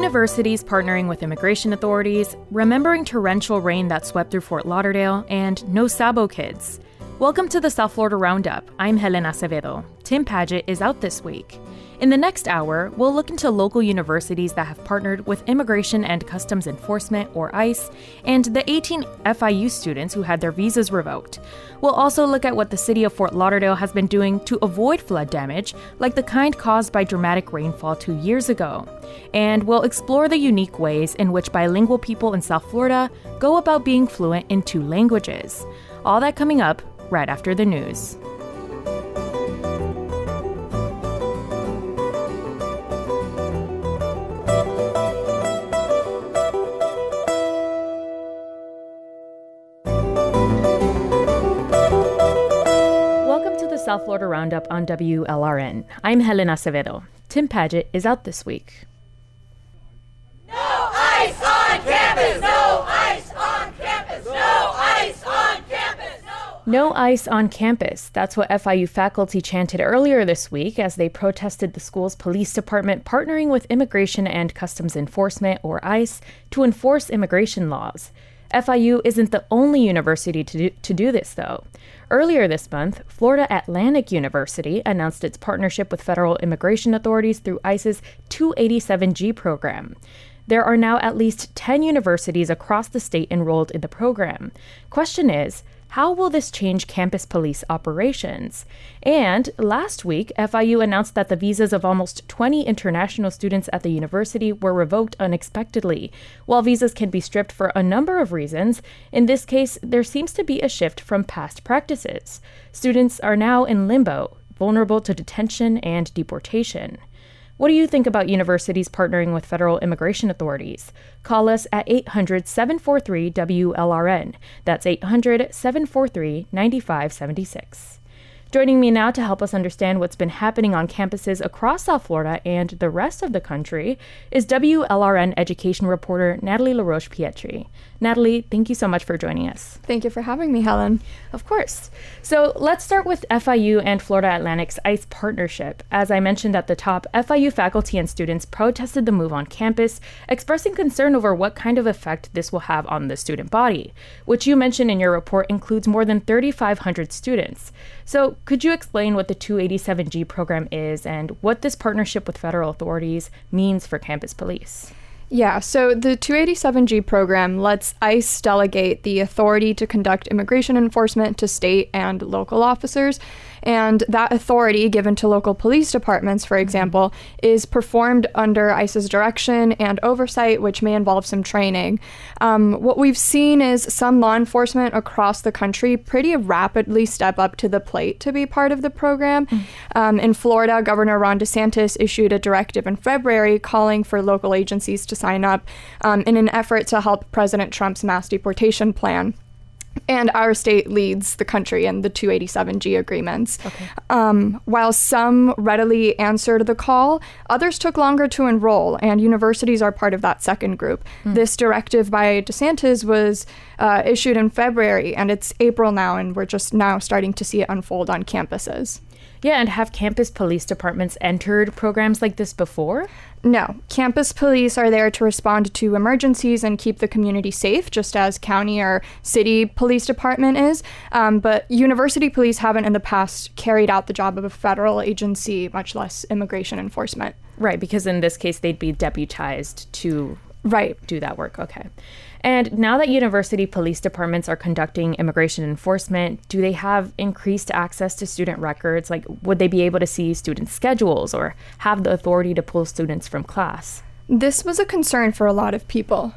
universities partnering with immigration authorities, remembering torrential rain that swept through Fort Lauderdale, and no Sabo kids. Welcome to the South Florida Roundup. I'm Helen Acevedo. Tim Paget is out this week. In the next hour, we'll look into local universities that have partnered with Immigration and Customs Enforcement, or ICE, and the 18 FIU students who had their visas revoked. We'll also look at what the city of Fort Lauderdale has been doing to avoid flood damage, like the kind caused by dramatic rainfall 2 years ago. And we'll explore the unique ways in which bilingual people in South Florida go about being fluent in 2 languages. All that coming up right after the news. South Florida Roundup on WLRN. I'm Helen Acevedo. Tim Paget is out this week. No ice on campus! No ice on campus! No ice on campus! No ice on campus. That's what FIU faculty chanted earlier this week as they protested the school's police department partnering with Immigration and Customs Enforcement, or ICE, to enforce immigration laws. FIU isn't the only university to do this, though. Earlier this month, Florida Atlantic University announced its partnership with federal immigration authorities through ICE's 287G program. There are now at least 10 universities across the state enrolled in the program. Question is, how will this change campus police operations? And last week, FIU announced that the visas of almost 20 international students at the university were revoked unexpectedly. While visas can be stripped for a number of reasons, in this case, there seems to be a shift from past practices. Students are now in limbo, vulnerable to detention and deportation. What do you think about universities partnering with federal immigration authorities? Call us at 800-743-WLRN. That's 800-743-9576. Joining me now to help us understand what's been happening on campuses across South Florida and the rest of the country is WLRN education reporter Natalie LaRoche-Pietri. Natalie, thank you so much for joining us. Thank you for having me, Helen. Of course. So let's start with FIU and Florida Atlantic's ICE partnership. As I mentioned at the top, FIU faculty and students protested the move on campus, expressing concern over what kind of effect this will have on the student body, which you mentioned in your report includes more than 3,500 students. So could you explain what the 287G program is and what this partnership with federal authorities means for campus police? Yeah, so the 287G program lets ICE delegate the authority to conduct immigration enforcement to state and local officers. And that authority given to local police departments, for example, is performed under ICE's direction and oversight, which may involve some training. What we've seen is some law enforcement across the country pretty rapidly step up to the plate to be part of the program. In Florida, Governor Ron DeSantis issued a directive in February calling for local agencies to sign up in an effort to help President Trump's mass deportation plan. And our state leads the country in the 287G agreements. Okay. While some readily answered the call, others took longer to enroll, and universities are part of that second group. This directive by DeSantis was issued in February, and it's April now, and we're just now starting to see it unfold on campuses. Yeah, and have campus police departments entered programs like this before? No. Campus police are there to respond to emergencies and keep the community safe, just as county or city police department is. But university police haven't in the past carried out the job of a federal agency, much less immigration enforcement. Right, because in this case, they'd be deputized to do that work. Okay. And now that university police departments are conducting immigration enforcement, do they have increased access to student records? Like, would they be able to see student schedules or have the authority to pull students from class? This was a concern for a lot of people.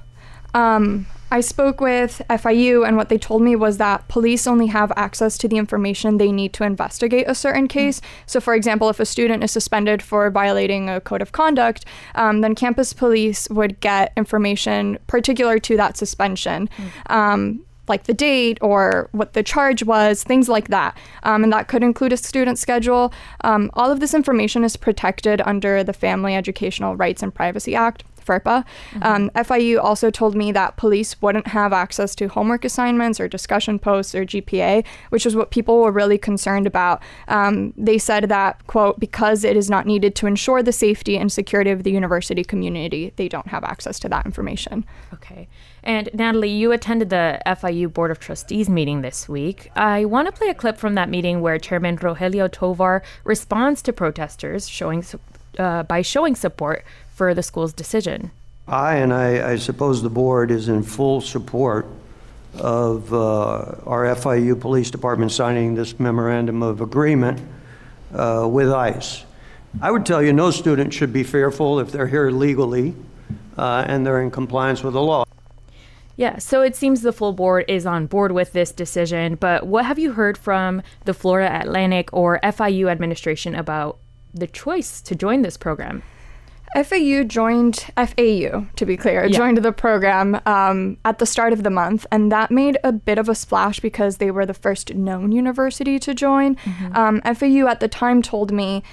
I spoke with FIU, and what they told me was that police only have access to the information they need to investigate a certain case. So, for example, if a student is suspended for violating a code of conduct, then campus police would get information particular to that suspension. Like the date or what the charge was, things like that. And that could include a student schedule. All of this information is protected under the Family Educational Rights and Privacy Act. FERPA. FIU also told me that police wouldn't have access to homework assignments or discussion posts or GPA, which is what people were really concerned about. They said that, quote, because it is not needed to ensure the safety and security of the university community, they don't have access to that information. Okay. And Natalie, you attended the FIU Board of Trustees meeting this week. I want to play a clip from that meeting where Chairman Rogelio Tovar responds to protesters by showing support for the school's decision. I suppose the board is in full support of our FIU Police Department signing this memorandum of agreement with ICE. I would tell you no student should be fearful if they're here legally and they're in compliance with the law. Yeah, so it seems the full board is on board with this decision, but what have you heard from the Florida Atlantic or FIU administration about the choice to join this program? FAU, to be clear, joined the program at the start of the month, and that made a bit of a splash because they were the first known university to join. FAU at the time told me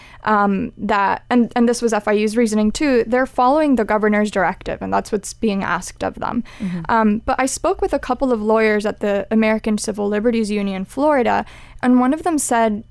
that, and this was FIU's reasoning too, they're following the governor's directive, and that's what's being asked of them. But I spoke with a couple of lawyers at the American Civil Liberties Union, Florida, and one of them said,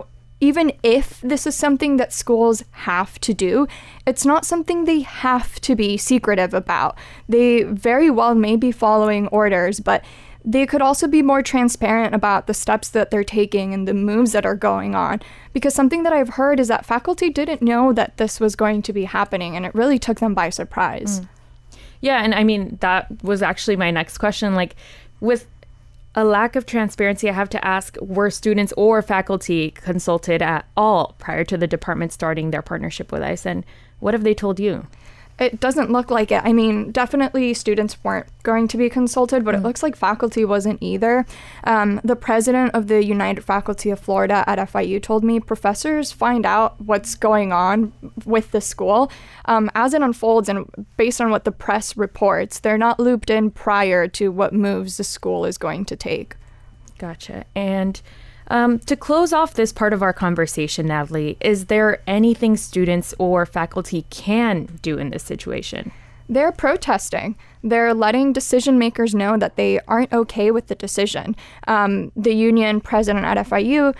even if this is something that schools have to do, it's not something they have to be secretive about. They very well may be following orders, but they could also be more transparent about the steps that they're taking and the moves that are going on. Because something that I've heard is that faculty didn't know that this was going to be happening, and it really took them by surprise. Yeah, and I mean, that was actually my next question. Like, with a lack of transparency, I have to ask, were students or faculty consulted at all prior to the department starting their partnership with ICE? And what have they told you? It doesn't look like it. I mean, definitely students weren't going to be consulted, but it looks like faculty wasn't either. The president of the United Faculty of Florida at FIU told me professors find out what's going on with the school as it unfolds, and based on what the press reports, they're not looped in prior to what moves the school is going to take. Gotcha. And to close off this part of our conversation, Natalie, is there anything students or faculty can do in this situation? They're protesting. They're letting decision makers know that they aren't okay with the decision. The union president at FIU,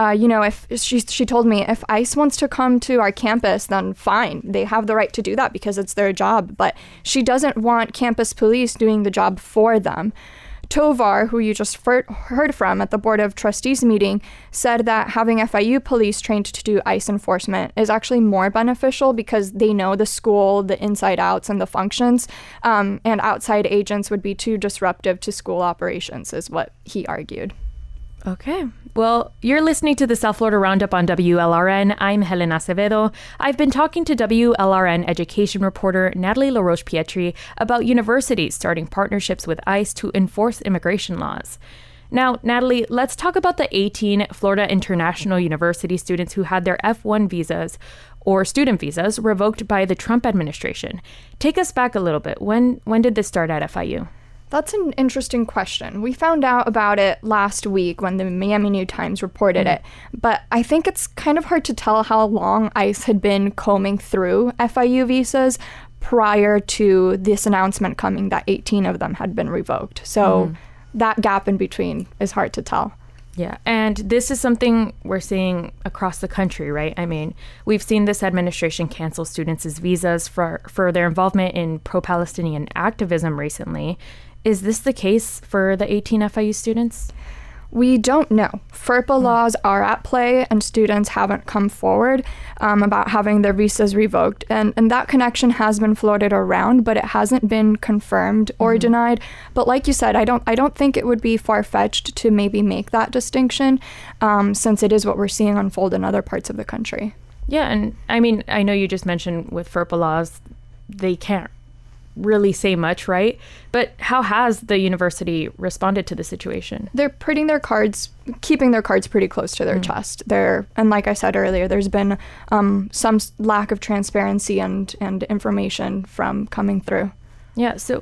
if she told me if ICE wants to come to our campus, then fine. They have the right to do that because it's their job. But she doesn't want campus police doing the job for them. Tovar, who you just heard from at the Board of Trustees meeting, said that having FIU police trained to do ICE enforcement is actually more beneficial because they know the school, the inside outs, and the functions, and outside agents would be too disruptive to school operations, is what he argued. Okay. Well, you're listening to the South Florida Roundup on WLRN. I'm Helena Acevedo. I've been talking to WLRN education reporter Natalie LaRoche-Pietri about universities starting partnerships with ICE to enforce immigration laws. Now, Natalie, let's talk about the 18 Florida International University students who had their F1 visas or student visas revoked by the Trump administration. Take us back a little bit. When did this start at FIU? That's an interesting question. We found out about it last week when the Miami New Times reported it, but I think it's kind of hard to tell how long ICE had been combing through FIU visas prior to this announcement coming that 18 of them had been revoked. So that gap in between is hard to tell. Yeah, and this is something we're seeing across the country, right? I mean, we've seen this administration cancel students' visas for their involvement in pro-Palestinian activism recently. Is this the case for the 18 FIU students? We don't know. FERPA laws are at play, and students haven't come forward about having their visas revoked. And that connection has been floated around, but it hasn't been confirmed or denied. But like you said, I don't think it would be far-fetched to maybe make that distinction, since it is what we're seeing unfold in other parts of the country. Yeah, and I mean, I know you just mentioned with FERPA laws, they can't really say much, right? But how has the university responded to the situation? They're keeping their cards pretty close to their chest. And like I said earlier, there's been some lack of transparency and information from coming through. Yeah. So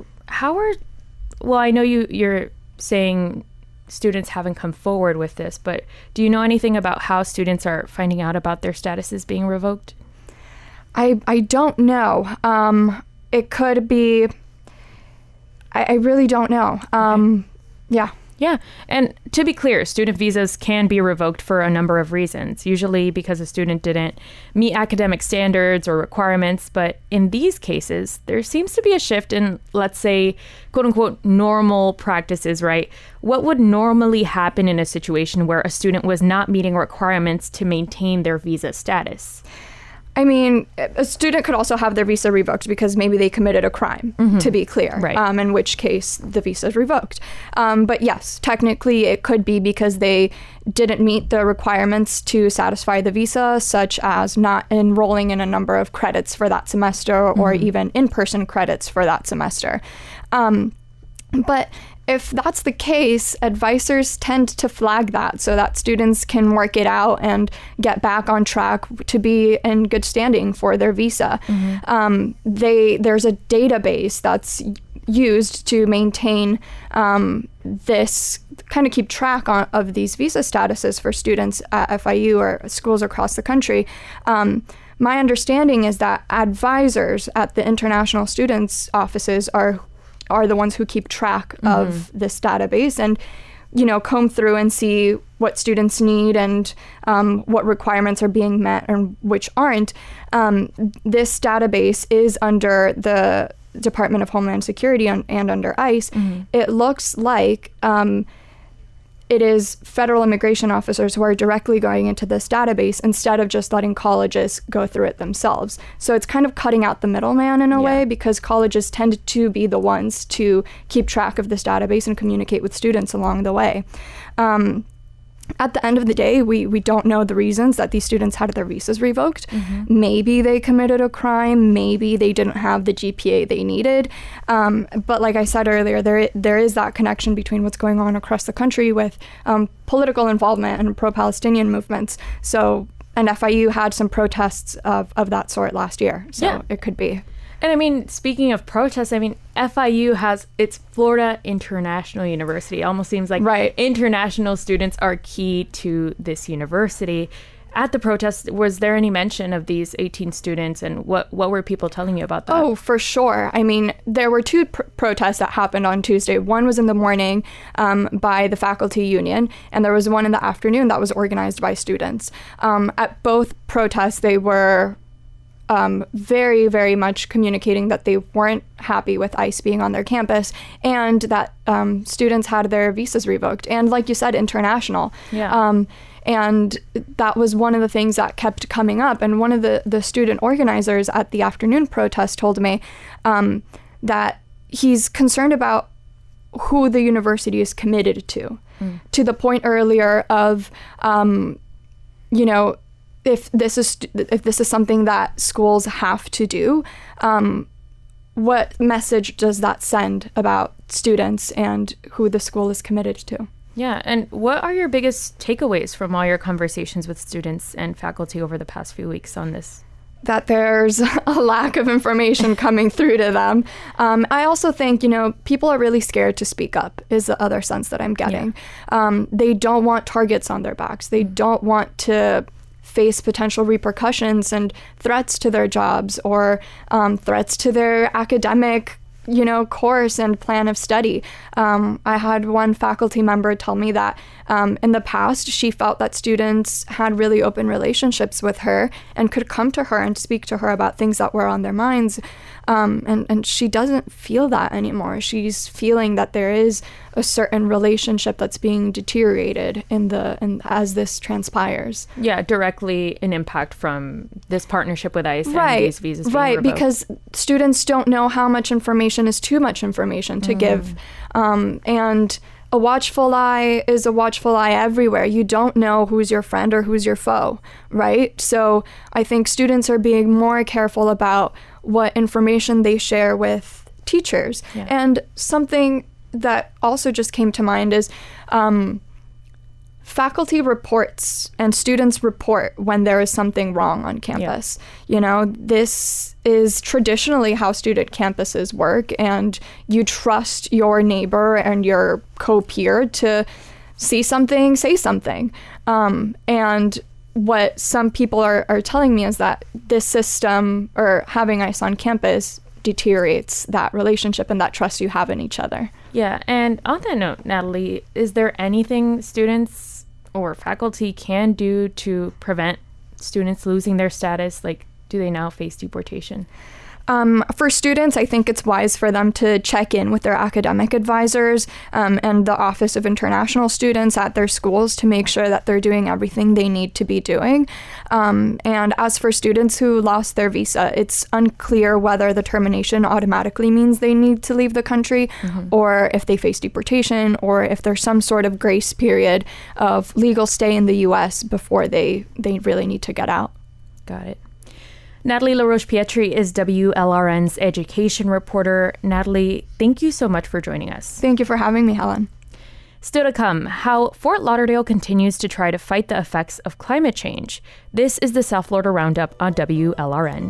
I know you're saying students haven't come forward with this, but do you know anything about how students are finding out about their statuses being revoked? I don't know. it could be, I really don't know. Yeah. Yeah. And to be clear, student visas can be revoked for a number of reasons, usually because a student didn't meet academic standards or requirements. But in these cases, there seems to be a shift in, let's say, quote unquote, normal practices, right? What would normally happen in a situation where a student was not meeting requirements to maintain their visa status? I mean, a student could also have their visa revoked because maybe they committed a crime, to be clear, Right. In which case the visa is revoked. But yes, technically it could be because they didn't meet the requirements to satisfy the visa, such as not enrolling in a number of credits for that semester or even in-person credits for that semester. But if that's the case, advisors tend to flag that so that students can work it out and get back on track to be in good standing for their visa. There's a database that's used to maintain this, kind of keep track of these visa statuses for students at FIU or schools across the country. My understanding is that advisors at the international students' offices are the ones who keep track of this database and, comb through and see what students need and what requirements are being met and which aren't. This database is under the Department of Homeland Security and under ICE. It looks like it is federal immigration officers who are directly going into this database instead of just letting colleges go through it themselves. So it's kind of cutting out the middleman in a way, because colleges tend to be the ones to keep track of this database and communicate with students along the way. At the end of the day, we don't know the reasons that these students had their visas revoked. Maybe they committed a crime. Maybe they didn't have the GPA they needed. But like I said earlier, there is that connection between what's going on across the country with political involvement and pro-Palestinian movements. So, and FIU had some protests of that sort last year. So it could be. And I mean, speaking of protests, I mean, FIU has its Florida International University. It almost seems like international students are key to this university. At the protest, was there any mention of these 18 students, and what were people telling you about that? Oh, for sure. I mean, there were two protests that happened on Tuesday. One was in the morning by the faculty union, and there was one in the afternoon that was organized by students. At both protests, they were very, very much communicating that they weren't happy with ICE being on their campus and that students had their visas revoked. And like you said, international. And that was one of the things that kept coming up. And one of the student organizers at the afternoon protest told me that he's concerned about who the university is committed to the point earlier of, if this is something that schools have to do, what message does that send about students and who the school is committed to? Yeah, and what are your biggest takeaways from all your conversations with students and faculty over the past few weeks on this? That there's a lack of information coming through to them. I also think, people are really scared to speak up is the other sense that I'm getting. They don't want targets on their backs. They don't want to face potential repercussions and threats to their jobs or threats to their academic course and plan of study. I had one faculty member tell me that in the past, she felt that students had really open relationships with her and could come to her and speak to her about things that were on their minds. And she doesn't feel that anymore. She's feeling that there is a certain relationship that's being deteriorated as this transpires. Yeah, directly an impact from this partnership with ICE and these visas being revoked. Because students don't know how much information is too much information to give. And a watchful eye is a watchful eye everywhere. You don't know who's your friend or who's your foe, right? So I think students are being more careful about what information they share with teachers. And something that also just came to mind is faculty reports and students report when there is something wrong on campus. This is traditionally how student campuses work, and you trust your neighbor and your co-peer to see something, say something. And what some people are telling me is that this system, or having ICE on campus, deteriorates that relationship and that trust you have in each other. Yeah, and on that note, Natalie, is there anything students or faculty can do to prevent students losing their status? Like, do they now face deportation? For students, I think it's wise for them to check in with their academic advisors and the Office of International Students at their schools to make sure that they're doing everything they need to be doing. And as for students who lost their visa, it's unclear whether the termination automatically means they need to leave the country or if they face deportation or if there's some sort of grace period of legal stay in the U.S. before they really need to get out. Got it. Natalie LaRoche-Pietri is WLRN's education reporter. Natalie, thank you so much for joining us. Thank you for having me, Helen. Still to come, how Fort Lauderdale continues to try to fight the effects of climate change. This is the South Florida Roundup on WLRN.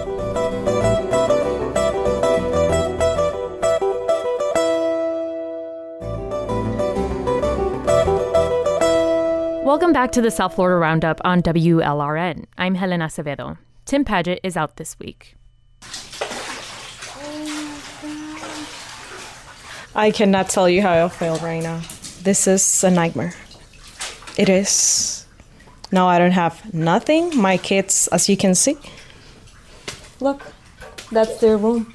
Welcome back to the South Florida Roundup on WLRN. I'm Helen Acevedo. Tim Paget is out this week. I cannot tell you how I feel right now. This is a nightmare. It is. Now I don't have nothing. My kids, as you can see, look, that's their room.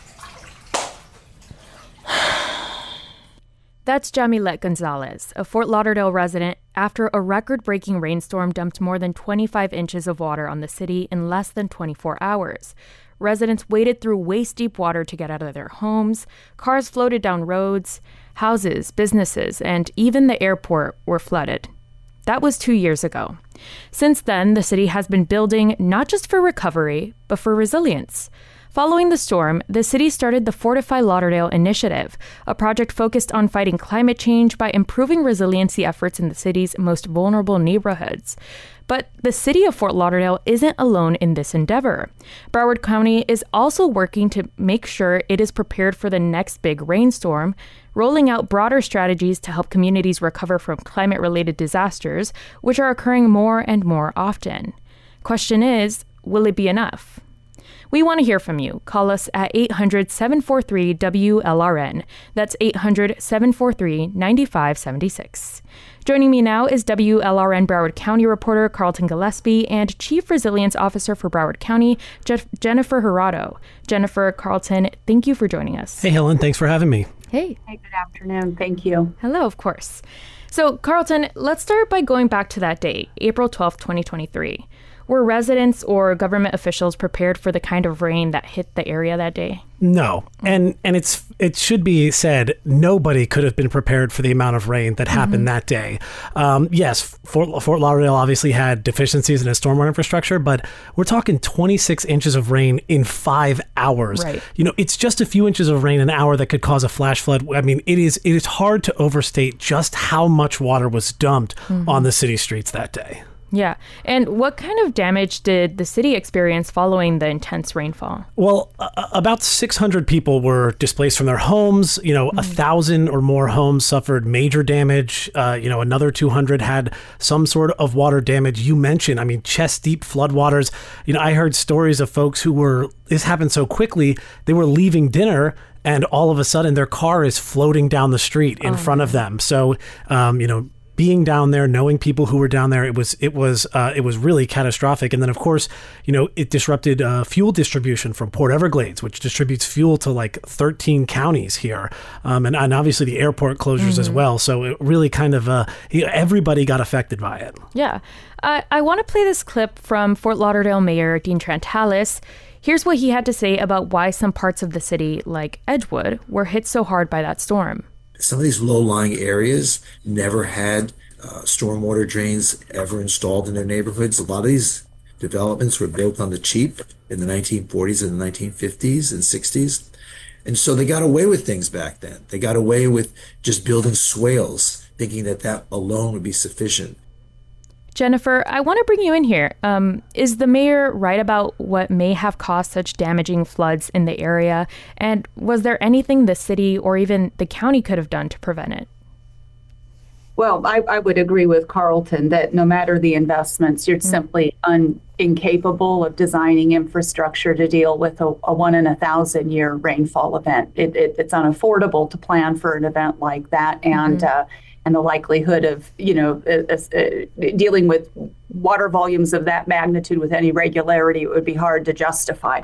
That's Jamilette Gonzalez, a Fort Lauderdale resident, after a record-breaking rainstorm dumped more than 25 inches of water on the city in less than 24 hours. Residents waded through waist-deep water to get out of their homes, cars floated down roads, houses, businesses, and even the airport were flooded. That was 2 years ago. Since then, the city has been building not just for recovery, but for resilience. Following the storm, the city started the Fortify Lauderdale Initiative, a project focused on fighting climate change by improving resiliency efforts in the city's most vulnerable neighborhoods. But the city of Fort Lauderdale isn't alone in this endeavor. Broward County is also working to make sure it is prepared for the next big rainstorm, rolling out broader strategies to help communities recover from climate-related disasters, which are occurring more and more often. Question is, will it be enough? We want to hear from you. Call us at 800-743-WLRN. That's 800-743-9576. Joining me now is WLRN Broward County reporter Carlton Gillespie and Chief Resilience Officer for Broward County, Jennifer Jurado. Jennifer, Carlton, thank you for joining us. Hey, Helen. Thanks for having me. Hey. Hey, good afternoon. Thank you. Hello, of course. So, Carlton, let's start by going back to that date, April 12th, 2023. Were residents or government officials prepared for the kind of rain that hit the area that day? No. And it should be said, nobody could have been prepared for the amount of rain that happened that day. Yes, Fort Lauderdale obviously had deficiencies in its stormwater infrastructure, but we're talking 26 inches of rain in 5 hours. Right. You know, it's just a few inches of rain an hour that could cause a flash flood. I mean, it is hard to overstate just how much water was dumped on the city streets that day. Yeah. And what kind of damage did the city experience following the intense rainfall? Well, about 600 people were displaced from their homes. 1,000 or more homes suffered major damage. Another 200 had some sort of water damage. You mentioned, chest deep floodwaters. I heard stories of folks this happened so quickly, they were leaving dinner and all of a sudden their car is floating down the street in front of them. So, being down there, knowing people who were down there, it was really catastrophic. And then, of course, it disrupted fuel distribution from Port Everglades, which distributes fuel to like 13 counties here, and obviously the airport closures as well. So it really kind of everybody got affected by it. Yeah, I want to play this clip from Fort Lauderdale Mayor Dean Trantalis. Here's what he had to say about why some parts of the city, like Edgewood, were hit so hard by that storm. Some of these low-lying areas never had stormwater drains ever installed in their neighborhoods. A lot of these developments were built on the cheap in the 1940s and the 1950s and 60s. And so they got away with things back then. They got away with just building swales, thinking that alone would be sufficient. Jennifer, I want to bring you in here. Is the mayor right about what may have caused such damaging floods in the area? And was there anything the city or even the county could have done to prevent it? Well, I would agree with Carlton that no matter the investments, you're simply incapable of designing infrastructure to deal with a 1 in 1,000 year rainfall event. It's unaffordable to plan for an event like that, and the likelihood of dealing with water volumes of that magnitude with any regularity, it would be hard to justify.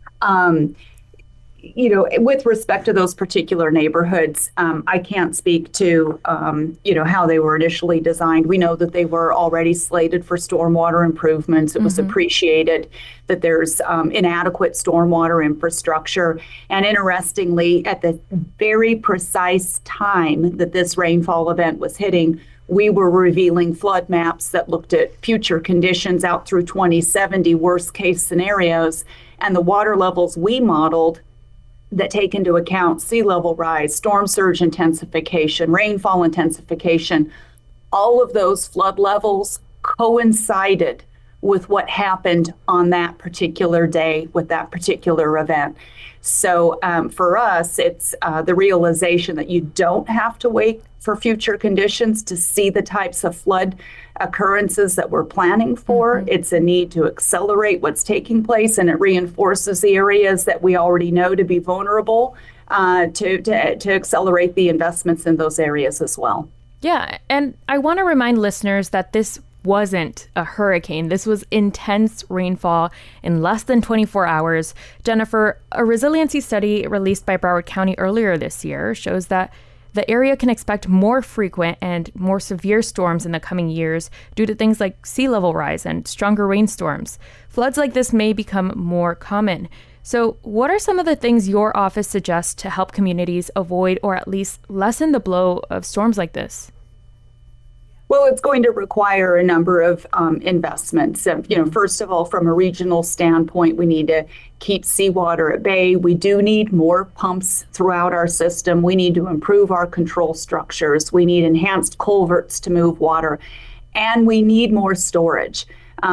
With respect to those particular neighborhoods, I can't speak to, how they were initially designed. We know that they were already slated for stormwater improvements. It was appreciated that there's inadequate stormwater infrastructure. And interestingly, at the very precise time that this rainfall event was hitting, we were revealing flood maps that looked at future conditions out through 2070, worst case scenarios. And the water levels we modeled that take into account sea level rise, storm surge intensification, rainfall intensification, all of those flood levels coincided with what happened on that particular day with that particular event. So for us, it's the realization that you don't have to wait for future conditions to see the types of flood occurrences that we're planning for. It's a need to accelerate what's taking place, and it reinforces the areas that we already know to be vulnerable to accelerate the investments in those areas as well. Yeah, and I want to remind listeners that this wasn't a hurricane. This was intense rainfall in less than 24 hours. Jennifer, a resiliency study released by Broward County earlier this year shows that the area can expect more frequent and more severe storms in the coming years due to things like sea level rise and stronger rainstorms. Floods like this may become more common. So what are some of the things your office suggests to help communities avoid or at least lessen the blow of storms like this? Well, it's going to require a number of investments. First of all, from a regional standpoint, we need to keep seawater at bay. We do need more pumps throughout our system. We need to improve our control structures. We need enhanced culverts to move water, and we need more storage.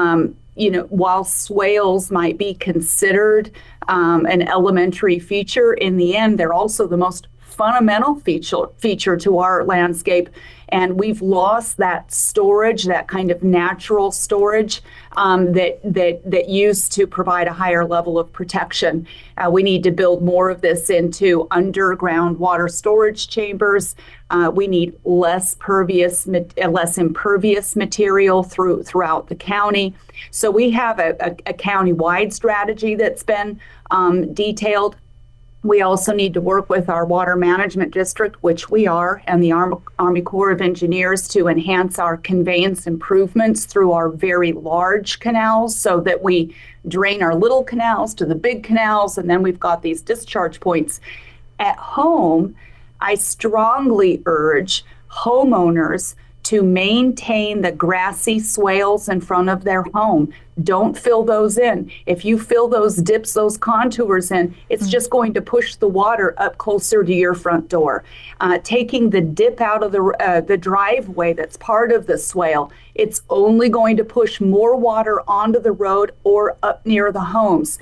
While swales might be considered an elementary feature, in the end, they're also the most fundamental feature to our landscape. And we've lost that storage, that kind of natural storage that used to provide a higher level of protection. We need to build more of this into underground water storage chambers. We need less impervious material throughout the county. So we have a county-wide strategy that's been detailed. We also need to work with our water management district, which we are, and the Army Corps of Engineers to enhance our conveyance improvements through our very large canals so that we drain our little canals to the big canals, and then we've got these discharge points. At home, I strongly urge homeowners to maintain the grassy swales in front of their home. Don't fill those in. If you fill those dips, those contours in, it's just going to push the water up closer to your front door. Taking the dip out of the driveway that's part of the swale, it's only going to push more water onto the road or up near the homes.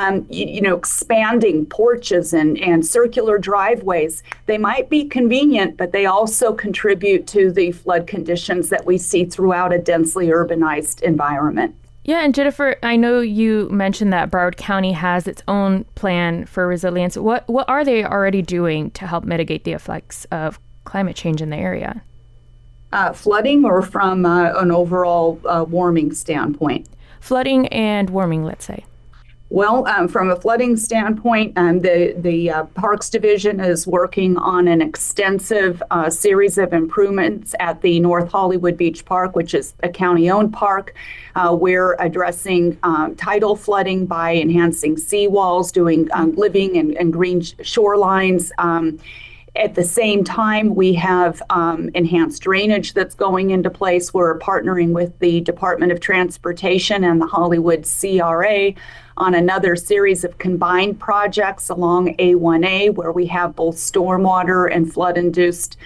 Expanding porches and circular driveways, they might be convenient, but they also contribute to the flood conditions that we see throughout a densely urbanized environment. Yeah, and Jennifer, I know you mentioned that Broward County has its own plan for resilience. What are they already doing to help mitigate the effects of climate change in the area? Flooding, or from an overall warming standpoint? Flooding and warming, let's say. Well, from a flooding standpoint, the Parks Division is working on an extensive series of improvements at the North Hollywood Beach Park, which is a county-owned park. We're addressing tidal flooding by enhancing seawalls, doing living and green shorelines. At the same time, we have enhanced drainage that's going into place. We're partnering with the Department of Transportation and the Hollywood CRA on another series of combined projects along A1A, where we have both stormwater and flood-induced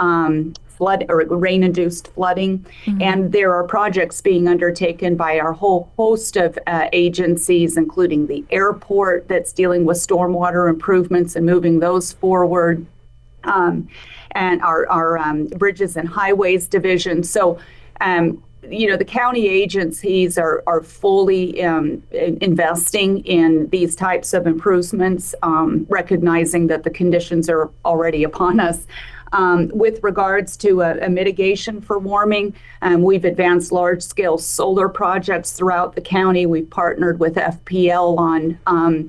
rain-induced flooding. And there are projects being undertaken by our whole host of agencies, including the airport that's dealing with stormwater improvements and moving those forward. and our Bridges and Highways Division. So, the county agencies are fully investing in these types of improvements, recognizing that the conditions are already upon us. With regards to a mitigation for warming, we've advanced large-scale solar projects throughout the county. We've partnered with FPL on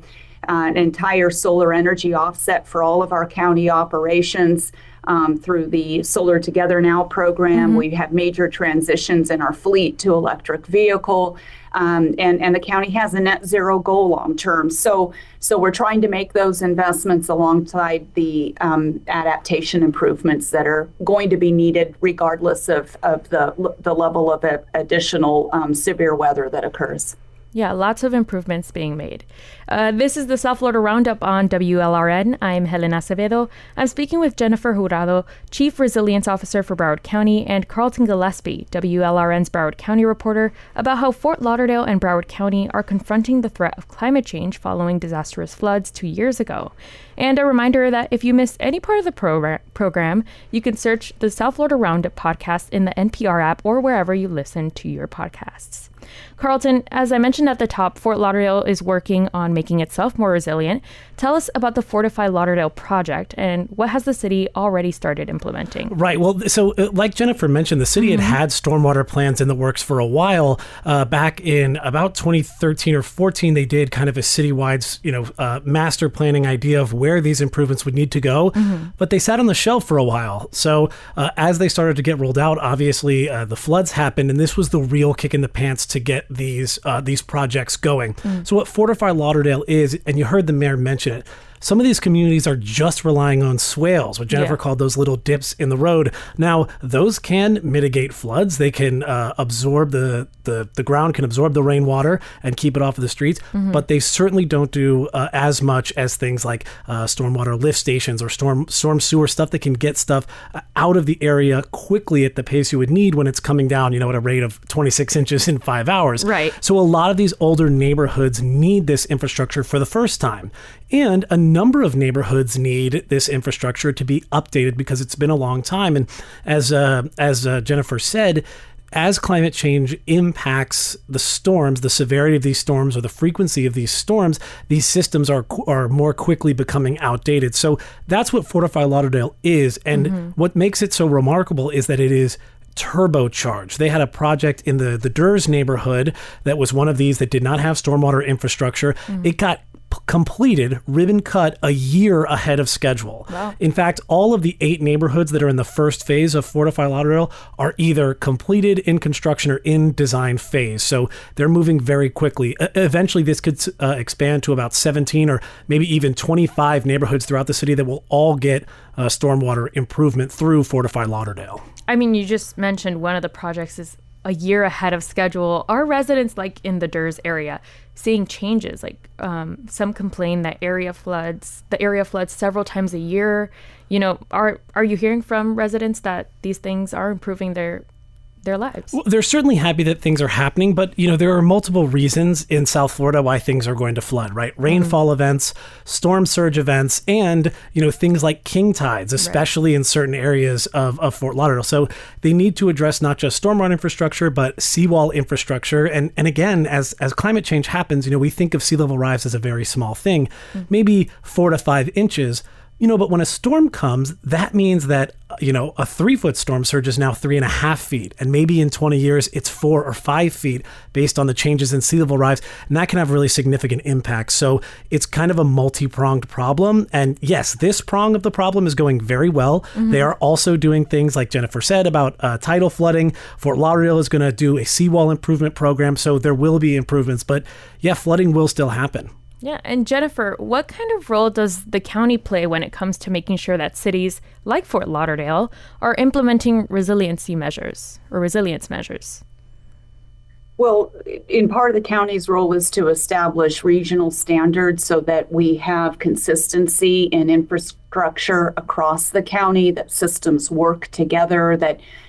an entire solar energy offset for all of our county operations. Through the Solar Together Now program, we have major transitions in our fleet to electric vehicle, and the county has a net zero goal long term. So we're trying to make those investments alongside the adaptation improvements that are going to be needed regardless of the level of additional severe weather that occurs. Yeah, lots of improvements being made. This is the South Florida Roundup on WLRN. I'm Helena Acevedo. I'm speaking with Jennifer Jurado, Chief Resilience Officer for Broward County, and Carlton Gillespie, WLRN's Broward County reporter, about how Fort Lauderdale and Broward County are confronting the threat of climate change following disastrous floods 2 years ago. And a reminder that if you missed any part of the program, you can search the South Florida Roundup podcast in the NPR app or wherever you listen to your podcasts. Carlton, as I mentioned at the top, Fort Lauderdale is working on making itself more resilient. Tell us about the Fortify Lauderdale project and what has the city already started implementing? Right. Well, so like Jennifer mentioned, the city had stormwater plans in the works for a while. Back in about 2013 or 14, they did kind of a citywide, master planning idea of where these improvements would need to go. But they sat on the shelf for a while. So as they started to get rolled out, obviously the floods happened, and this was the real kick in the pants to get these projects going. So what Fortify Lauderdale is, and you heard the mayor mention it, some of these communities are just relying on swales, what Jennifer called those little dips in the road. Now, those can mitigate floods. They can absorb the ground can absorb the rainwater and keep it off of the streets, but they certainly don't do as much as things like stormwater lift stations or storm sewer stuff that can get stuff out of the area quickly at the pace you would need when it's coming down, at a rate of 26 inches in 5 hours. Right. So a lot of these older neighborhoods need this infrastructure for the first time. And a number of neighborhoods need this infrastructure to be updated because it's been a long time. And as Jennifer said, as climate change impacts the storms, the severity of these storms or the frequency of these storms, these systems are more quickly becoming outdated. So that's what Fortify Lauderdale is. And what makes it so remarkable is that it is turbocharged. They had a project in the Durs neighborhood that was one of these that did not have stormwater infrastructure. It got completed, ribbon cut, a year ahead of schedule. Wow. In fact, all of the 8 neighborhoods that are in the first phase of Fortify Lauderdale are either completed in construction or in design phase. So they're moving very quickly. Eventually, this could expand to about 17 or maybe even 25 neighborhoods throughout the city that will all get stormwater improvement through Fortify Lauderdale. I mean, you just mentioned one of the projects is a year ahead of schedule. Are residents, like in the Durs area, seeing changes? Like some complain that the area floods several times a year. Are you hearing from residents that these things are improving their lives? Well, they're certainly happy that things are happening, but there are multiple reasons in South Florida why things are going to flood, right? Rainfall events, storm surge events, and things like king tides, especially in certain areas of Fort Lauderdale. So they need to address not just stormwater infrastructure, but seawall infrastructure. And again, as climate change happens, we think of sea level rise as a very small thing, maybe 4 to 5 inches. But when a storm comes, that means that, a 3-foot storm surge is now 3.5 feet. And maybe in 20 years, it's 4 or 5 feet based on the changes in sea level rise. And that can have really significant impacts. So it's kind of a multi-pronged problem. And yes, this prong of the problem is going very well. They are also doing things like Jennifer said about tidal flooding. Fort Lauderdale is going to do a seawall improvement program. So there will be improvements. But yeah, flooding will still happen. Yeah. And Jennifer, what kind of role does the county play when it comes to making sure that cities like Fort Lauderdale are implementing resilience measures? Well, in part of the county's role is to establish regional standards so that we have consistency in infrastructure across the county, that systems work together, that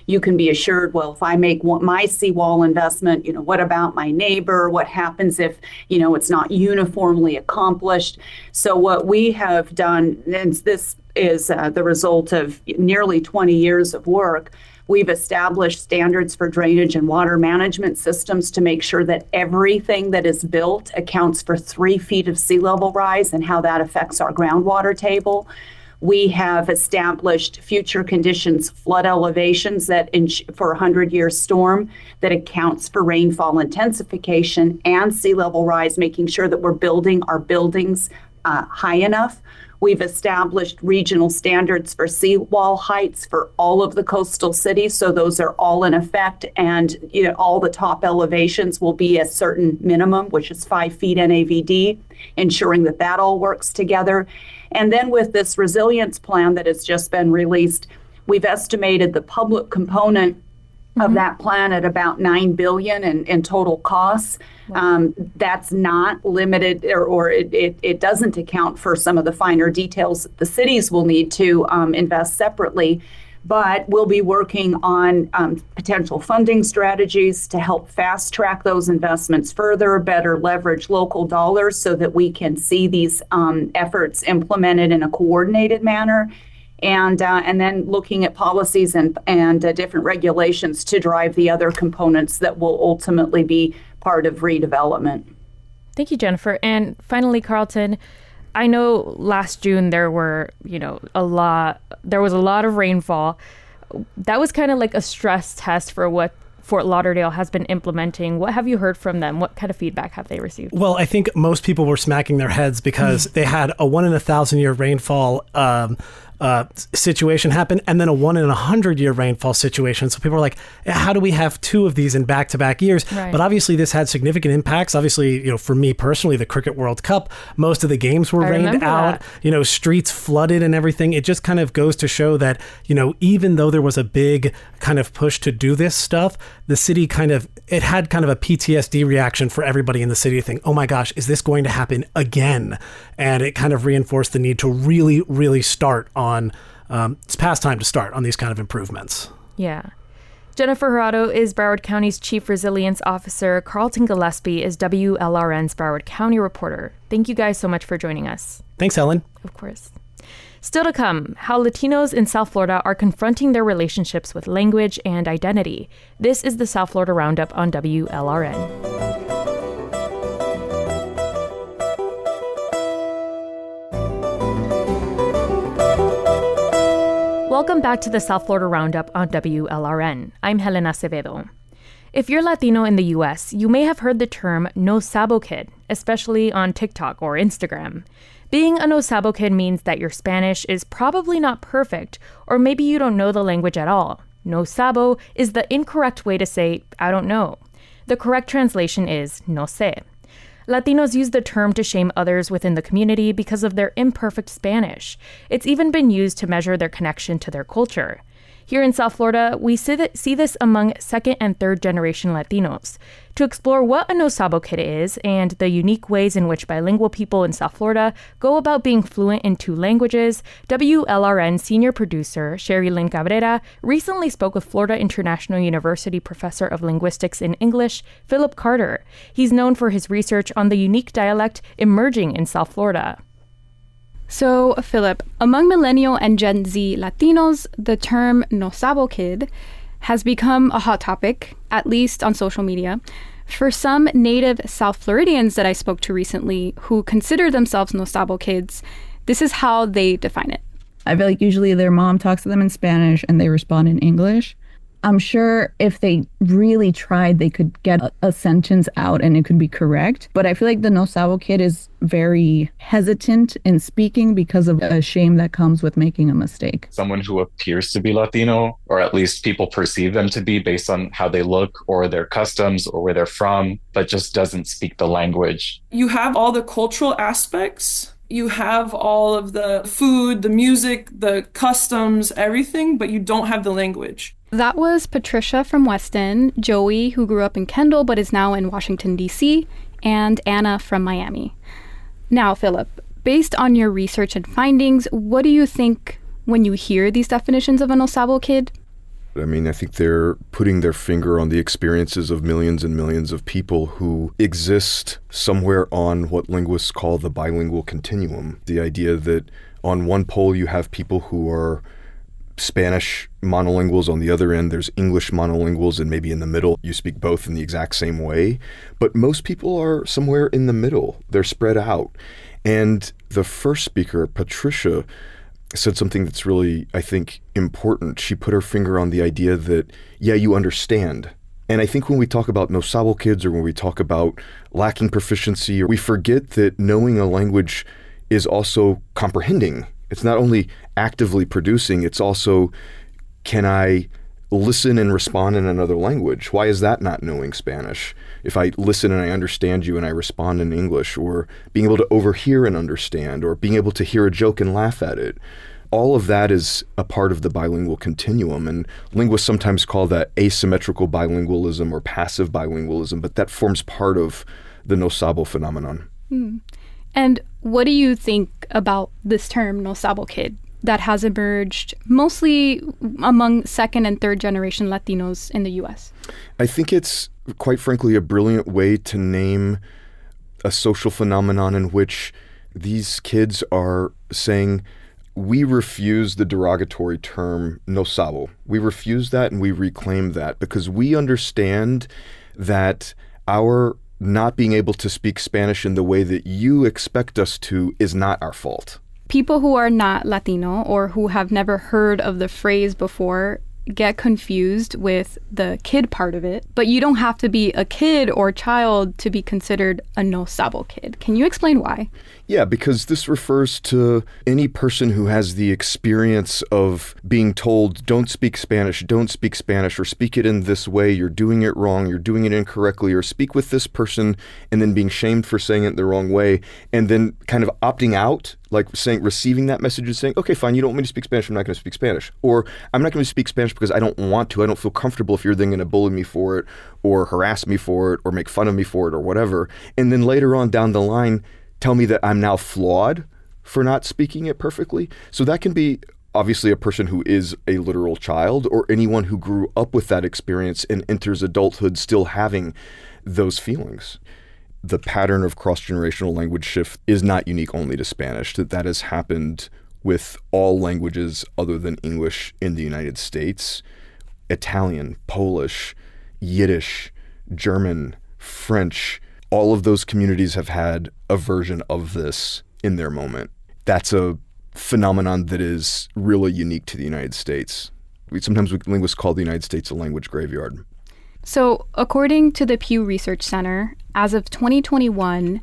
you can be assured, well, if I make my seawall investment, what about my neighbor? What happens if, it's not uniformly accomplished? So what we have done, and this is the result of nearly 20 years of work, we've established standards for drainage and water management systems to make sure that everything that is built accounts for 3 feet of sea level rise and how that affects our groundwater table. We have established future conditions flood elevations that for a 100-year storm that accounts for rainfall intensification and sea level rise, making sure that we're building our buildings high enough. We've established regional standards for seawall heights for all of the coastal cities. So those are all in effect. And all the top elevations will be a certain minimum, which is 5 feet NAVD, ensuring that that all works together. And then with this resilience plan that has just been released, we've estimated the public component of that plan at about $9 billion in total costs. That's not limited, or it doesn't account for some of the finer details that the cities will need to invest separately. But we'll be working on potential funding strategies to help fast track those investments further, better leverage local dollars so that we can see these efforts implemented in a coordinated manner. And then looking at policies and different regulations to drive the other components that will ultimately be part of redevelopment. Thank you, Jennifer. And finally, Carlton, I know last June there was a lot of rainfall. That was kind of like a stress test for what Fort Lauderdale has been implementing. What have you heard from them? What kind of feedback have they received? Well, I think most people were smacking their heads because they had a 1 in 1,000-year rainfall situation happen, and then a 1 in 100-year rainfall situation. So people were like, how do we have 2 of these in back-to-back years? Right. But obviously this had significant impacts. Obviously, for me personally, the Cricket World Cup, most of the games were rained out, streets flooded and everything. It just kind of goes to show that, even though there was a big kind of push to do this stuff, the city it had kind of a PTSD reaction for everybody in the city to think, oh my gosh, is this going to happen again? And it kind of reinforced the need to really, really start on it's past time to start on these kind of improvements. Yeah. Jennifer Jurado is Broward County's Chief Resilience Officer. Carlton Gillespie is WLRN's Broward County reporter. Thank you guys so much for joining us. Thanks, Helen. Of course. Still to come, how Latinos in South Florida are confronting their relationships with language and identity. This is the South Florida Roundup on WLRN. Welcome back to the South Florida Roundup on WLRN. I'm Helena Acevedo. If you're Latino in the U.S., you may have heard the term No Sabo Kid, especially on TikTok or Instagram. Being a No Sabo Kid means that your Spanish is probably not perfect, or maybe you don't know the language at all. No Sabo is the incorrect way to say, I don't know. The correct translation is No sé. Latinos use the term to shame others within the community because of their imperfect Spanish. It's even been used to measure their connection to their culture. Here in South Florida, we see this among second and third generation Latinos. To explore what a No Sabo Kid is and the unique ways in which bilingual people in South Florida go about being fluent in 2 languages, WLRN senior producer Sherry Lynn Cabrera recently spoke with Florida International University professor of linguistics in English, Philip Carter. He's known for his research on the unique dialect emerging in South Florida. So, Philip, among millennial and Gen Z Latinos, the term No Sabo Kid has become a hot topic, at least on social media. For some native South Floridians that I spoke to recently who consider themselves No Sabo Kids, this is how they define it. I feel like usually their mom talks to them in Spanish and they respond in English. I'm sure if they really tried, they could get a sentence out and it could be correct. But I feel like the No Sabo Kid is very hesitant in speaking because of a shame that comes with making a mistake. Someone who appears to be Latino, or at least people perceive them to be based on how they look or their customs or where they're from, but just doesn't speak the language. You have all the cultural aspects. You have all of the food, the music, the customs, everything, but you don't have the language. That was Patricia from Weston, Joey, who grew up in Kendall but is now in Washington, D.C., and Anna from Miami. Now, Philip, based on your research and findings, what do you think when you hear these definitions of a No Sabo Kid? I mean, I think they're putting their finger on the experiences of millions and millions of people who exist somewhere on what linguists call the bilingual continuum. The idea that on one pole you have people who are Spanish monolinguals, on the other end there's English monolinguals, and maybe in the middle you speak both in the exact same way. But most people are somewhere in the middle. They're spread out. And the first speaker, Patricia, said something that's really, I think, important. She put her finger on the idea that, yeah, you understand. And I think when we talk about no sabo kids, or when we talk about lacking proficiency, we forget that knowing a language is also comprehending. It's not only actively producing, it's also, can I listen and respond in another language? Why is that not knowing Spanish? If I listen and I understand you and I respond in English, or being able to overhear and understand, or being able to hear a joke and laugh at it. All of that is a part of the bilingual continuum, and linguists sometimes call that asymmetrical bilingualism or passive bilingualism, but that forms part of the no sabo phenomenon. And what do you think about this term, no sabo kid, that has emerged mostly among second and third generation Latinos in the U.S.? I think it's, quite frankly, a brilliant way to name a social phenomenon in which these kids are saying, we refuse the derogatory term no sabo. We refuse that and we reclaim that because we understand that our not being able to speak Spanish in the way that you expect us to is not our fault. People who are not Latino or who have never heard of the phrase before get confused with the kid part of it, but you don't have to be a kid or child to be considered a no sabo kid. Can you explain why? Yeah, because this refers to any person who has the experience of being told, don't speak Spanish, or speak it in this way, you're doing it wrong, you're doing it incorrectly, or speak with this person, and then being shamed for saying it the wrong way, and then kind of opting out, like receiving that message and saying, okay, fine, you don't want me to speak Spanish, I'm not going to speak Spanish. Or I'm not going to speak Spanish because I don't want to, I don't feel comfortable if you're then going to bully me for it, or harass me for it, or make fun of me for it, or whatever. And then later on down the line, tell me that I'm now flawed for not speaking it perfectly. So that can be obviously a person who is a literal child, or anyone who grew up with that experience and enters adulthood still having those feelings. The pattern of cross-generational language shift is not unique only to Spanish. That has happened with all languages other than English in the United States. Italian, Polish, Yiddish, German, French, all of those communities have had a version of this in their moment. That's a phenomenon that is really unique to the United States. Sometimes linguists call the United States a language graveyard. So, according to the Pew Research Center, as of 2021,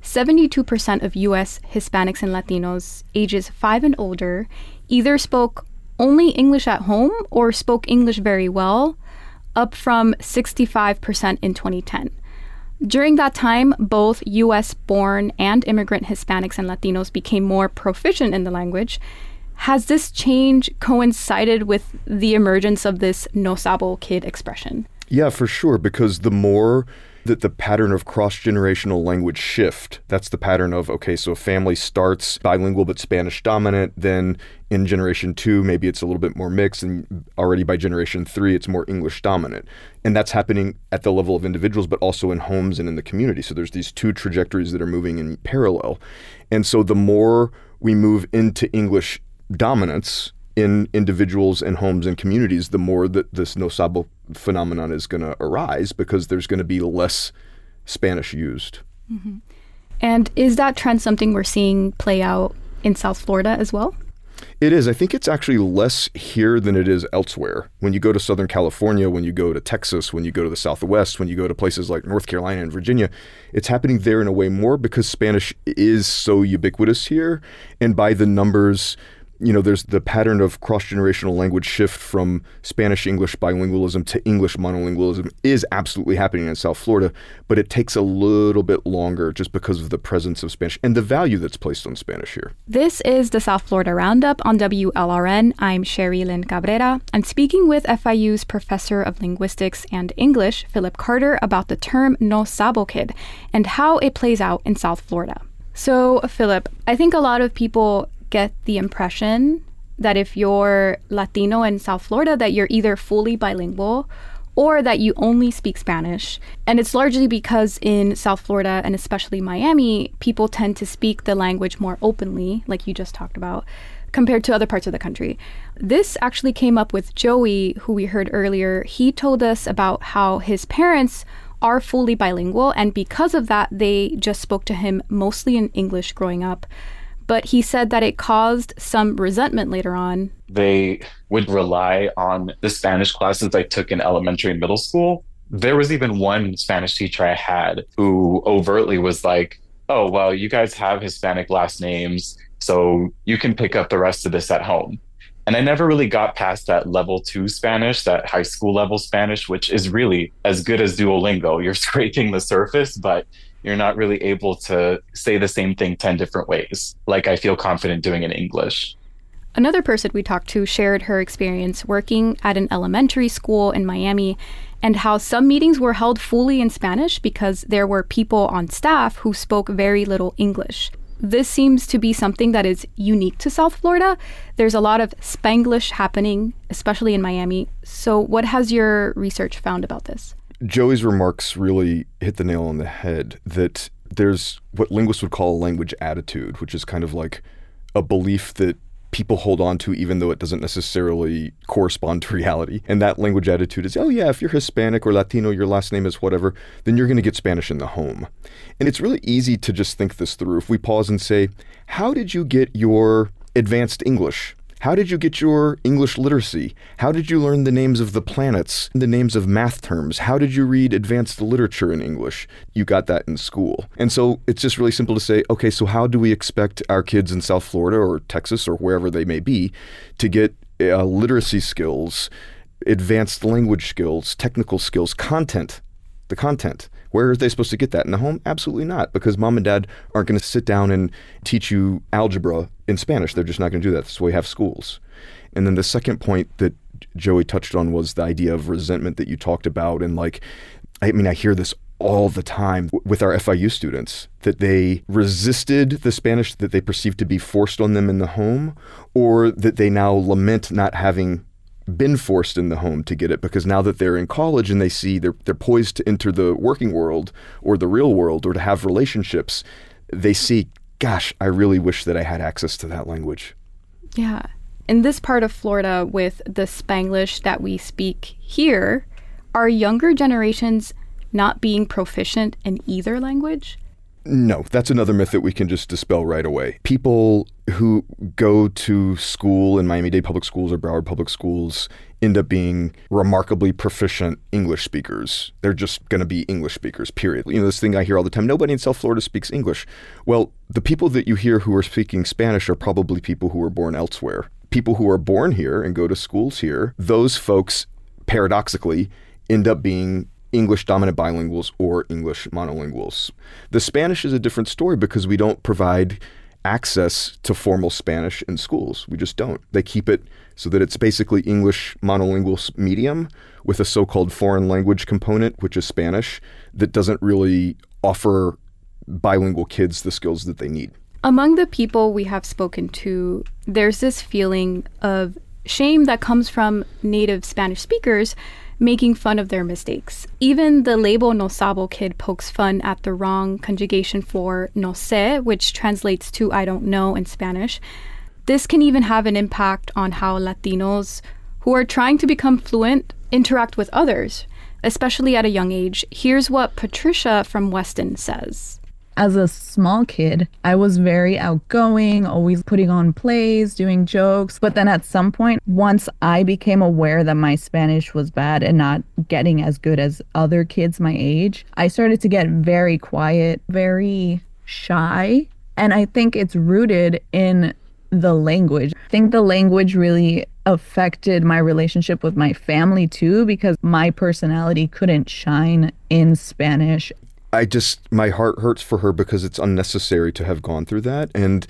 72% of U.S. Hispanics and Latinos ages 5 and older either spoke only English at home or spoke English very well, up from 65% in 2010. During that time, both U.S.-born and immigrant Hispanics and Latinos became more proficient in the language. Has this change coincided with the emergence of this no sabo kid expression? Yeah, for sure, because the more that the pattern of cross-generational language shift, that's the pattern of, okay, so a family starts bilingual but Spanish dominant, then in generation 2, maybe it's a little bit more mixed, and already by generation 3, it's more English dominant. And that's happening at the level of individuals, but also in homes and in the community. So there's these two trajectories that are moving in parallel. And so the more we move into English dominance in individuals and homes and communities, the more that this no sabo phenomenon is going to arise, because there's going to be less Spanish used. Mm-hmm. And is that trend something we're seeing play out in South Florida as well? It is. I think it's actually less here than it is elsewhere. When you go to Southern California, when you go to Texas, when you go to the Southwest, when you go to places like North Carolina and Virginia, it's happening there in a way more because Spanish is so ubiquitous here. And by the numbers, you know, there's the pattern of cross-generational language shift from Spanish-English bilingualism to English monolingualism is absolutely happening in South Florida, but it takes a little bit longer just because of the presence of Spanish and the value that's placed on Spanish here. This is the South Florida Roundup on WLRN. I'm Sherry Lynn Cabrera. I'm speaking with FIU's Professor of Linguistics and English, Philip Carter, about the term no sabo kid and how it plays out in South Florida. So, Philip, I think a lot of people get the impression that if you're Latino in South Florida, that you're either fully bilingual or that you only speak Spanish. And it's largely because in South Florida, and especially Miami, people tend to speak the language more openly, like you just talked about, compared to other parts of the country. This actually came up with Joey, who we heard earlier. He told us about how his parents are fully bilingual, and because of that, they just spoke to him mostly in English growing up. But he said that it caused some resentment later on. They would rely on the Spanish classes I took in elementary and middle school. There was even one Spanish teacher I had who overtly was like, oh, well, you guys have Hispanic last names, so you can pick up the rest of this at home. And I never really got past that level 2 Spanish, that high school level Spanish, which is really as good as Duolingo. You're scraping the surface, but you're not really able to say the same thing 10 different ways, like I feel confident doing in English. Another person we talked to shared her experience working at an elementary school in Miami and how some meetings were held fully in Spanish because there were people on staff who spoke very little English. This seems to be something that is unique to South Florida. There's a lot of Spanglish happening, especially in Miami. So what has your research found about this? Joey's remarks really hit the nail on the head, that there's what linguists would call a language attitude, which is kind of like a belief that people hold on to even though it doesn't necessarily correspond to reality. And that language attitude is, oh yeah, if you're Hispanic or Latino, your last name is whatever, then you're going to get Spanish in the home. And it's really easy to just think this through. If we pause and say, how did you get your advanced English? How did you get your English literacy? How did you learn the names of the planets, the names of math terms? How did you read advanced literature in English? You got that in school. And so it's just really simple to say, okay, so how do we expect our kids in South Florida or Texas or wherever they may be to get literacy skills, advanced language skills, technical skills, the content? Where are they supposed to get that? In the home? Absolutely not, because mom and dad aren't going to sit down and teach you algebra in Spanish. They're just not going to do that. That's why we have schools. And then the second point that Joey touched on was the idea of resentment that you talked about. And I hear this all the time with our FIU students, that they resisted the Spanish that they perceived to be forced on them in the home, or that they now lament not having been forced in the home to get it, because now that they're in college and they see they're poised to enter the working world or the real world or to have relationships, they see, gosh, I really wish that I had access to that language. Yeah. In this part of Florida, with the Spanglish that we speak here, are younger generations not being proficient in either language? No, that's another myth that we can just dispel right away. People who go to school in Miami-Dade public schools or Broward public schools end up being remarkably proficient English speakers. They're just going to be English speakers, period. You know, this thing I hear all the time, nobody in South Florida speaks English. Well, the people that you hear who are speaking Spanish are probably people who were born elsewhere. People who are born here and go to schools here, those folks, paradoxically, end up being English dominant bilinguals or English monolinguals. The Spanish is a different story because we don't provide access to formal Spanish in schools. We just don't. They keep it so that it's basically English monolingual medium with a so-called foreign language component, which is Spanish, that doesn't really offer bilingual kids the skills that they need. Among the people we have spoken to, there's this feeling of shame that comes from native Spanish speakers making fun of their mistakes. Even the label No Sabo kid pokes fun at the wrong conjugation for no sé, which translates to I don't know in Spanish. This can even have an impact on how Latinos who are trying to become fluent interact with others, especially at a young age. Here's what Patricia from Weston says. As a small kid, I was very outgoing, always putting on plays, doing jokes. But then at some point, once I became aware that my Spanish was bad and not getting as good as other kids my age, I started to get very quiet, very shy. And I think it's rooted in the language. I think the language really affected my relationship with my family too, because my personality couldn't shine in Spanish. My heart hurts for her because it's unnecessary to have gone through that. And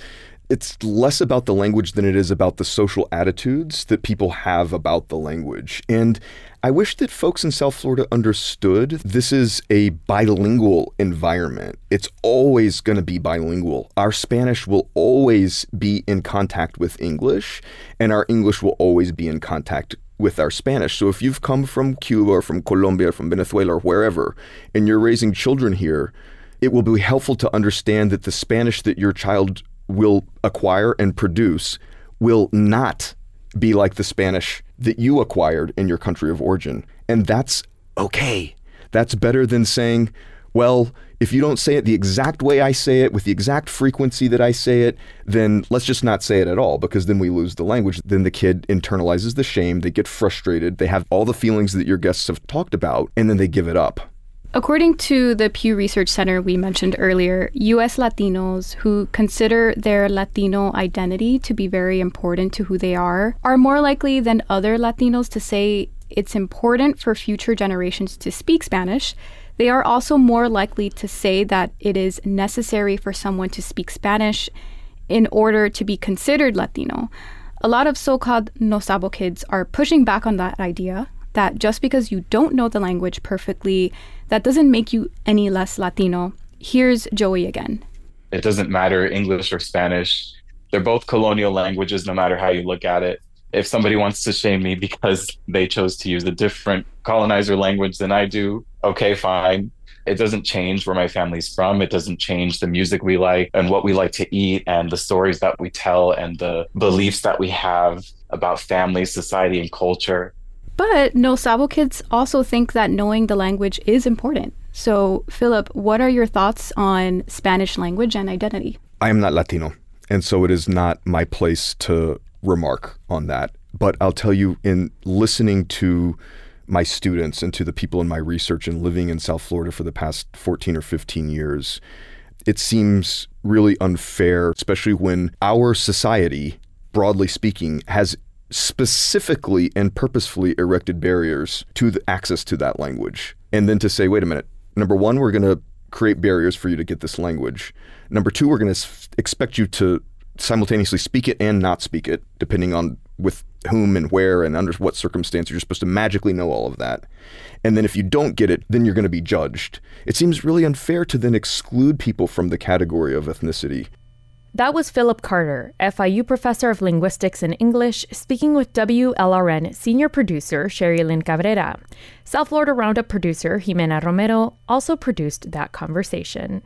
it's less about the language than it is about the social attitudes that people have about the language. And I wish that folks in South Florida understood this is a bilingual environment. It's always going to be bilingual. Our Spanish will always be in contact with English, and our English will always be in contact with our Spanish. So if you've come from Cuba or from Colombia or from Venezuela or wherever, and you're raising children here, it will be helpful to understand that the Spanish that your child will acquire and produce will not be like the Spanish that you acquired in your country of origin. And that's okay. That's better than saying, well, if you don't say it the exact way I say it, with the exact frequency that I say it, then let's just not say it at all, because then we lose the language. Then the kid internalizes the shame, they get frustrated, they have all the feelings that your guests have talked about, and then they give it up. According to the Pew Research Center we mentioned earlier, U.S. Latinos who consider their Latino identity to be very important to who they are more likely than other Latinos to say it's important for future generations to speak Spanish. They are also more likely to say that it is necessary for someone to speak Spanish in order to be considered Latino. A lot of so-called no sabo kids are pushing back on that idea, that just because you don't know the language perfectly, that doesn't make you any less Latino. Here's Joey again. It doesn't matter English or Spanish. They're both colonial languages, no matter how you look at it. If somebody wants to shame me because they chose to use a different colonizer language than I do, okay, fine. It doesn't change where my family's from. It doesn't change the music we like and what we like to eat and the stories that we tell and the beliefs that we have about family, society, and culture. But no sabo kids also think that knowing the language is important. So, Philip, what are your thoughts on Spanish language and identity? I am not Latino, and so it is not my place to remark on that. But I'll tell you, in listening to my students and to the people in my research and living in South Florida for the past 14 or 15 years, it seems really unfair, especially when our society, broadly speaking, has specifically and purposefully erected barriers to the access to that language. And then to say, wait a minute, number one, we're going to create barriers for you to get this language. Number two, we're going to expect you to simultaneously speak it and not speak it, depending on with whom and where and under what circumstances. You're supposed to magically know all of that. And then if you don't get it, then you're going to be judged. It seems really unfair to then exclude people from the category of ethnicity. That was Philip Carter, FIU professor of linguistics and English, speaking with WLRN senior producer Sherry Lynn Cabrera. South Florida Roundup producer Jimena Romero also produced that conversation.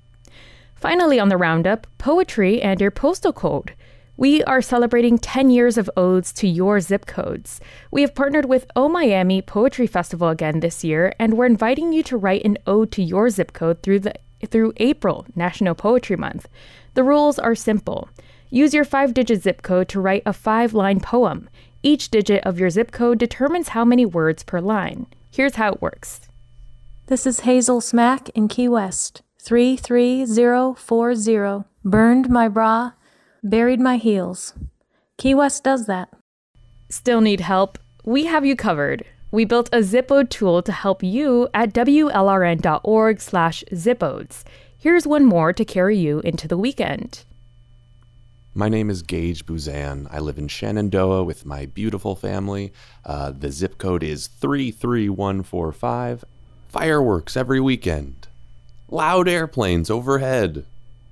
Finally on the Roundup, poetry and your postal code. We are celebrating 10 years of odes to your zip codes. We have partnered with O Miami Poetry Festival again this year, and we're inviting you to write an ode to your zip code through April, National Poetry Month. The rules are simple. Use your 5-digit zip code to write a 5-line poem. Each digit of your zip code determines how many words per line. Here's how it works. This is Hazel Smack in Key West. 33040. Burned my bra, buried my heels. Key West does that. Still need help? We have you covered. We built a Zipode tool to help you at WLRN.org/Zipodes. Here's one more to carry you into the weekend. My name is Gage Buzan. I live in Shenandoah with my beautiful family. The zip code is 33145. Fireworks every weekend. Loud airplanes overhead.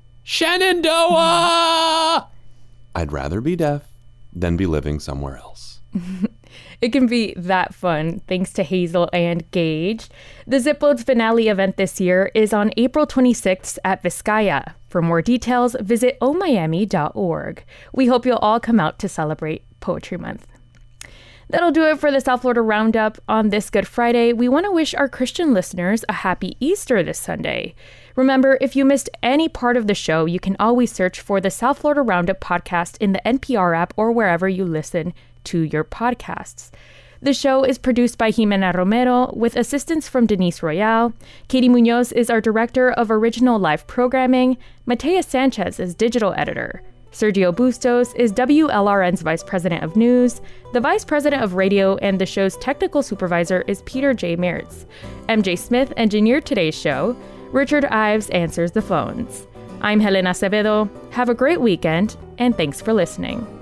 Shenandoah! I'd rather be deaf than be living somewhere else. It can be that fun, thanks to Hazel and Gage. The Zipodes finale event this year is on April 26th at Vizcaya. For more details, visit omiami.org. We hope you'll all come out to celebrate Poetry Month. That'll do it for the South Florida Roundup. On this Good Friday, we want to wish our Christian listeners a happy Easter this Sunday. Remember, if you missed any part of the show, you can always search for the South Florida Roundup podcast in the NPR app or wherever you listen to your podcasts. The show is produced by Jimena Romero with assistance from Denise Royale. Katie Munoz is our director of original live programming. Matea Sanchez is digital editor. Sergio Bustos is WLRN's vice president of news. The vice president of radio and the show's technical supervisor is Peter J. Mertz. MJ Smith engineered today's show. Richard Ives answers the phones. I'm Helena Acevedo. Have a great weekend, and thanks for listening.